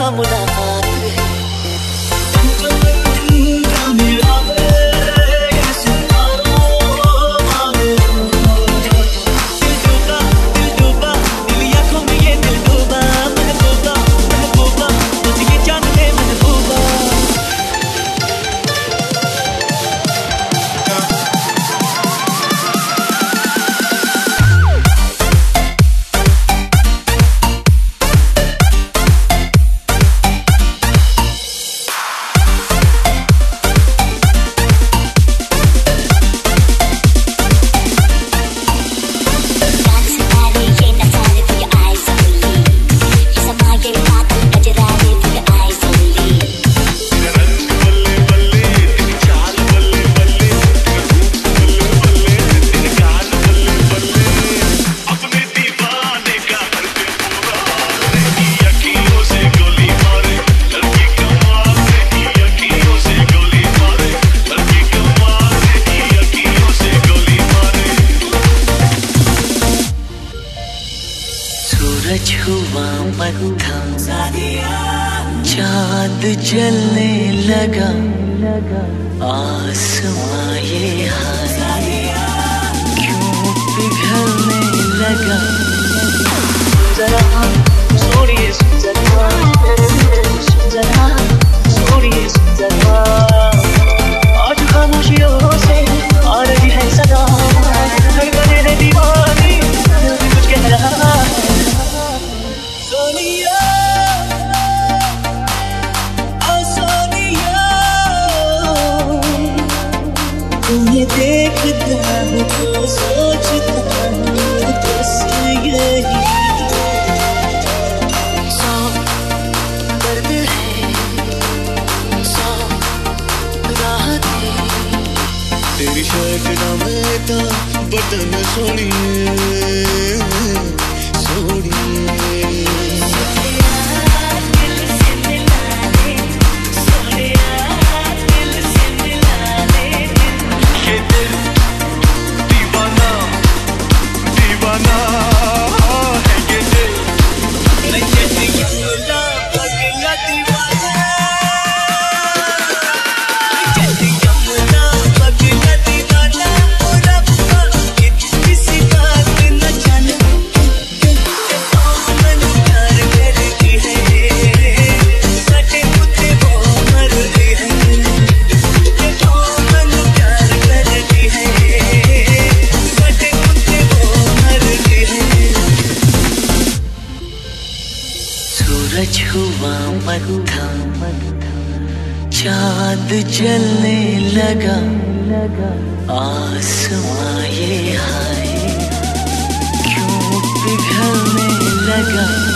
मुलाकात है। सूरज हुआ मध्यम, चाँद जलने लगा, आसमां ये हाय क्यों पिघलने लगा। जरा सोनिए जरा, जरा सोनिए जरा, आज खामोशियों से आ रही है सदा, धड़कने है दीवानी कुछ कह रहा है। सोनिया तुम्हें देखता हूँ तो सोचता हूँ बस यही, सौ दर्द है सौ राहत है, तेरी शर्ट में था बटन सोनिए सोनिए। सूरज हुआ मध्यम, चाँद जलने लगा, आसमां ये हाय क्यों पिघलने लगा।